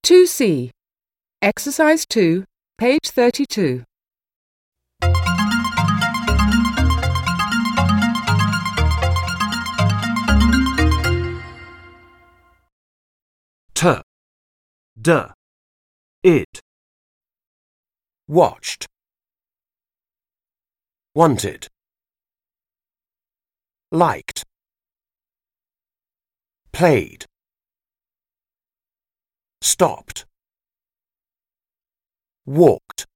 2C. Exercise 2, page 32. T, d, id. Watched. Wanted. Liked. Played. Stopped. Walked.